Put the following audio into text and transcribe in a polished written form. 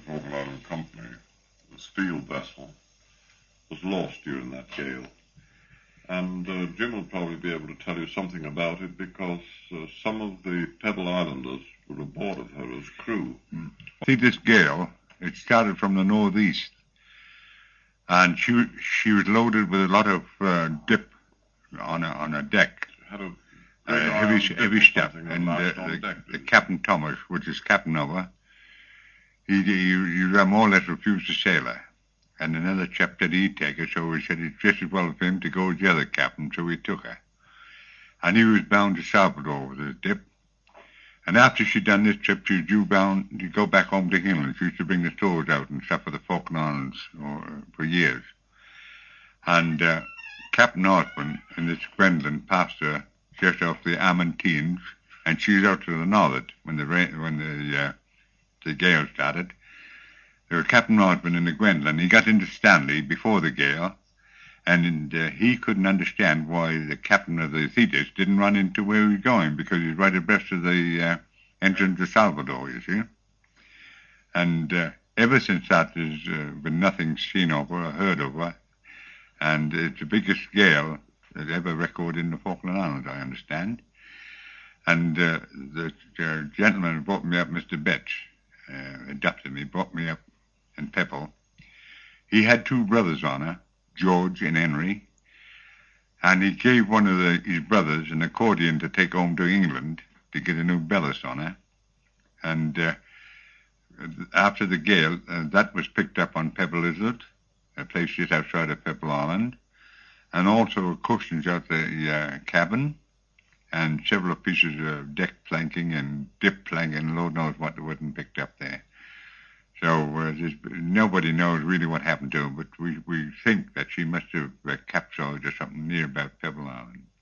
Falkland Island Company, the steel vessel, was lost during that gale. And Jim will probably be able to tell you something about it because some of the Pebble Islanders were aboard of her as crew. See, this gale, it started from the northeast, and she was loaded with a lot of dip on a deck. Had a heavy stuff. And the Captain Thomas, which is captain of her, he more or less refused to sail her. And another chap said he'd take her, so we said it's just as well for him to go with the other captain, so we took her. And he was bound to Salvador with his dip. And after she'd done this trip, she was due bound to go back home to England. She used to bring the stores out and stuff for the Falkland Islands for years. And Captain Osborne and this Gwendolyn passed her just off the Amantines, and she was out to the northward when the gale started. There was Captain Osborne and the Gwendolyn. He got into Stanley before the gale, and he couldn't understand why the captain of the Thetis didn't run into where he was going, because he was right abreast of the entrance to Salvador, you see. And ever since that, there's been nothing seen of her or heard of her, and it's the biggest gale that ever recorded in the Falkland Islands, I understand. And the gentleman who brought me up, Mr. Betts, adopted me, brought me up in Pebble. He had two brothers on her, George and Henry, and he gave one of his brothers an accordion to take home to England to get a new bellis on her. And after the gale, that was picked up on Pebble Islet, a place just outside of Pebble Island, and also cushions out the cabin, and several pieces of deck planking and dip planking, Lord knows what wasn't picked up there. So nobody knows really what happened to her, but we think that she must have capsized or something near about Pebble Island.